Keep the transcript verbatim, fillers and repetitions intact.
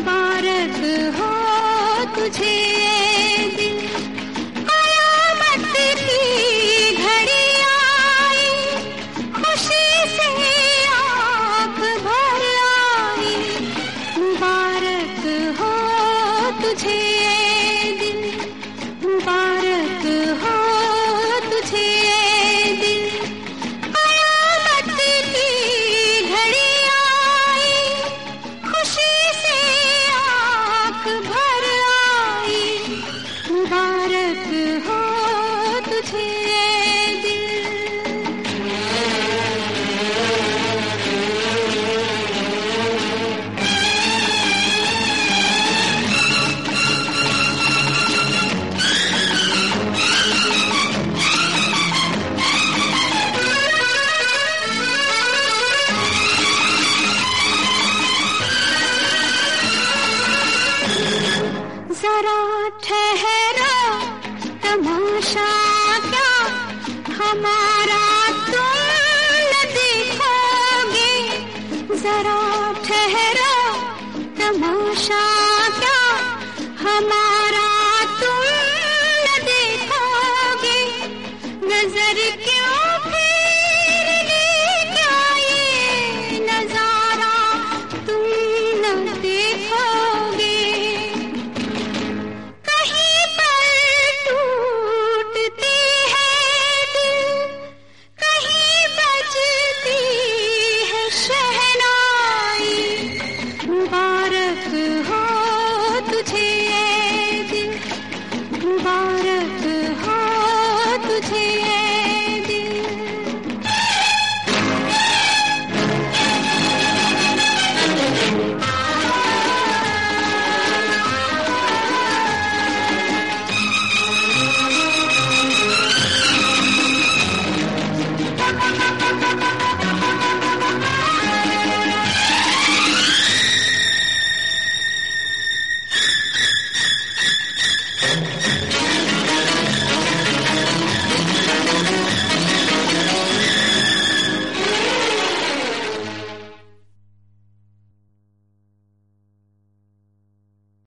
मुबारक हो तुझे ये दिन, कयामत की घड़ी आई, खुशी से आँख भर आई। मुबारक हो तुझे ये दिन, मुबारक हो तुझे ये दिन, कयामत की घड़ी आई, खुशी से आँख भर आई। मुबारक हो तुझे ये दिन। जरा ठहरो, तमाशा क्या हमारा तुम न देखोगे। जरा ठहरो, तमाशा